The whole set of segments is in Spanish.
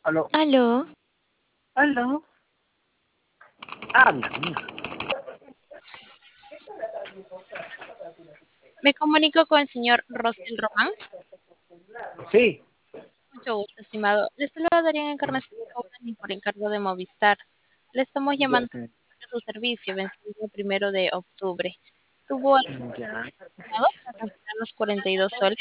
Aló, Aló, aló, habla, mía. me comunico con el señor Rosel Román. Sí, Mucho gusto, estimado. Le saluda Darían Encarnación Caudani por encargo de Movistar. Le estamos ya, llamando a su servicio vencido el 1 de octubre. ¿Tuvo algún ya. estimado para cancelar los 42 soles?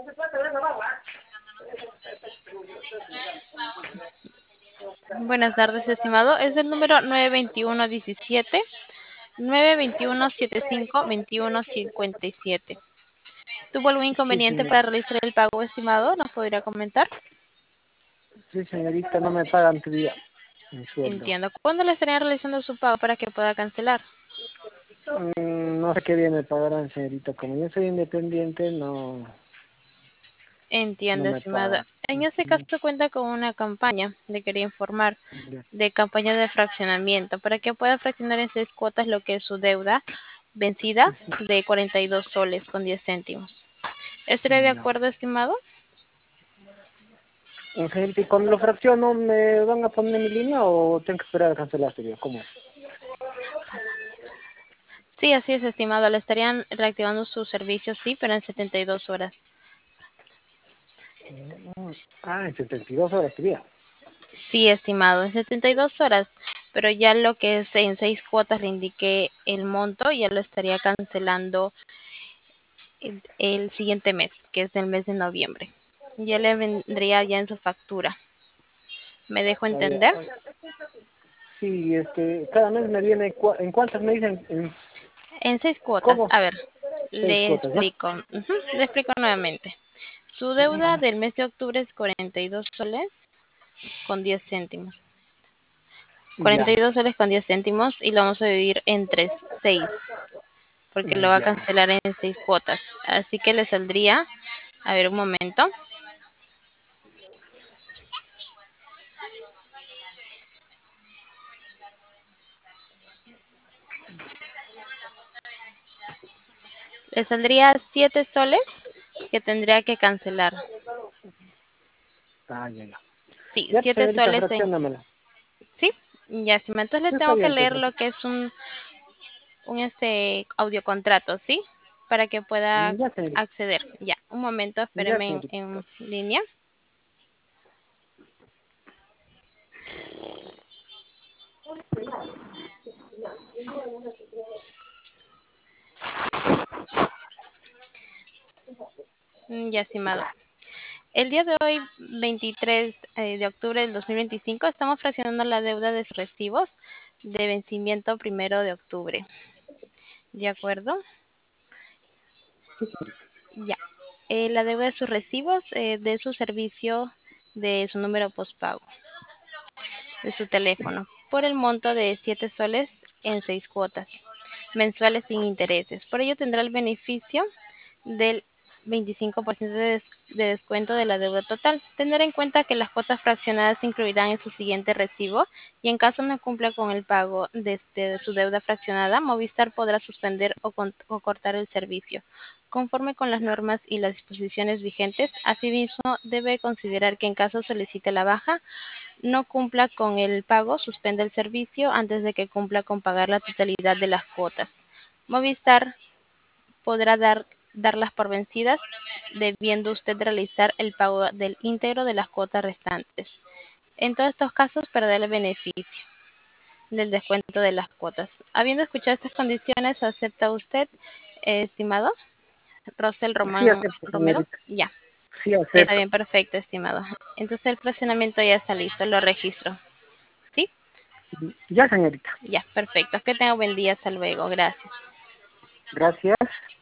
Buenas tardes, estimado. Es el número 92117 921752157. ¿Tuvo algún Sí, inconveniente señorita, para realizar el pago, estimado? ¿Nos podría comentar? sí, señorita, no me pagan todavía mi sueldo. Entiendo. ¿Cuándo le estarían realizando su pago para que pueda cancelar? No sé qué día me pagarán, señorita. Como yo soy independiente, no Entiendo, me estimado. pagan. En este caso cuenta con una campaña, le quería informar, Ya. de campaña de fraccionamiento, para que pueda fraccionar en 6 cuotas lo que es su deuda vencida de 42 soles con 10 céntimos. ¿Estaría de Ya. acuerdo, estimado? Señorita, ¿y cuando lo fracciono, me van a poner mi línea o tengo que esperar a cancelar, señor? ¿Cómo es? Sí, así es, estimado. Le estarían reactivando su servicio, sí, pero en 72 horas. En 72 horas todavía. Sí, estimado, en 72 horas, pero ya lo que es en 6 cuotas le indiqué el monto, ya lo estaría cancelando el siguiente mes, que es el mes de noviembre. Ya le vendría ya en su factura. ¿Me dejo Ah, ya. entender? Sí, cada mes me viene, ¿en cuántas me dicen? En 6 cuotas. ¿Cómo? A ver, Seis le cuotas, ¿ya? explico. Le explico nuevamente. Su deuda del mes de octubre es 42 soles con 10 céntimos. cuarenta Ya, y dos soles con 10 céntimos y lo vamos a dividir entre 6, porque lo va a ya. cancelar en 6 cuotas. Así que le saldría, a ver un momento, le saldría 7 soles que tendría que cancelar. Ya, ya. Sí, Ya, pues, 7 señorita, soles fracciónamela. sí, ya, sí, entonces le Sí, está tengo que bien, pues. leer lo que es un audiocontrato, ¿sí? Para que pueda Ya, señorita. acceder. Ya, un momento, Ya, espéreme señorita. en línea. Ya, estimado. El día de hoy, 23 de octubre del 2025, estamos fraccionando la deuda de sus recibos de vencimiento 1 de octubre. ¿De acuerdo? Ya. La deuda de sus recibos de su servicio de su número postpago, de su teléfono, por el monto de 7 soles en 6 cuotas, mensuales sin intereses. Por ello tendrá el beneficio del 25% de descuento de la deuda total. Tener en cuenta que las cuotas fraccionadas se incluirán en su siguiente recibo y en caso no cumpla con el pago de su deuda fraccionada, Movistar podrá suspender o cortar el servicio. Conforme con las normas y las disposiciones vigentes, asimismo debe considerar que en caso solicite la baja, no cumpla con el pago, suspende el servicio antes de que cumpla con pagar la totalidad de las cuotas. Movistar podrá darlas por vencidas, debiendo usted realizar el pago del íntegro de las cuotas restantes. En todos estos casos, perderá el beneficio del descuento de las cuotas. Habiendo escuchado estas condiciones, ¿acepta usted, estimado Rosel Sí, Román acepto, Romero? señorita. Ya, Sí, está acepto. bien, perfecto, estimado. Entonces el procedimiento ya está listo, lo registro. ¿Sí? Ya, señorita. Ya, perfecto. Que tenga buen día, hasta luego. Gracias. Gracias.